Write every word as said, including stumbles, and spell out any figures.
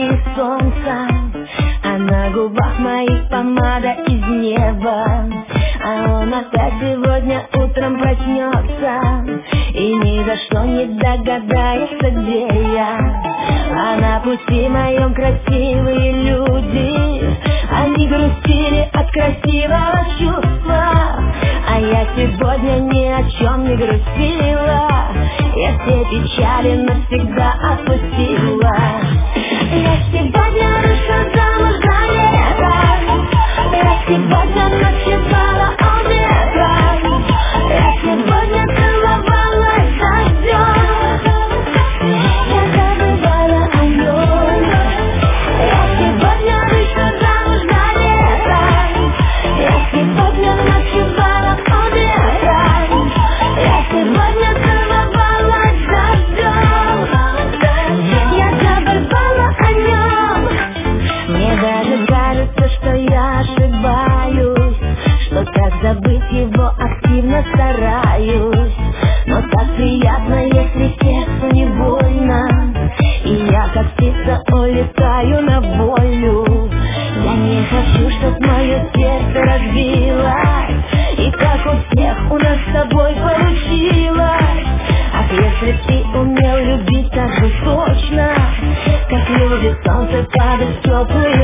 лучи солнца, а на губах моих помада из неба. А он опять сегодня утром проснется и ни за что не догадается, где я. А на пути моем красивые люди, они грустили от красивого чувства. А я сегодня ни о чем не грустила, я все печали навсегда отпустила. Я сегодня вышла замуж за лето, я сегодня ночевала у ветра, я сегодня целовалась дождем, я забывала о нем. Я сегодня вышла замуж за лето, я сегодня ночевала у ветра, я сегодня целовалась дождем, я забывала о нем. Мне даже кажется, что я ошибаюсь, что так забыть его активно стараюсь. Но так приятно, если сердцу не больно, и я как птица улетаю на волю. Я не хочу, чтоб мое сердце разбилось, и как у всех у нас с тобой получилось. Ах, если б ты умел любить так же точно, как любит солнце падать в теплые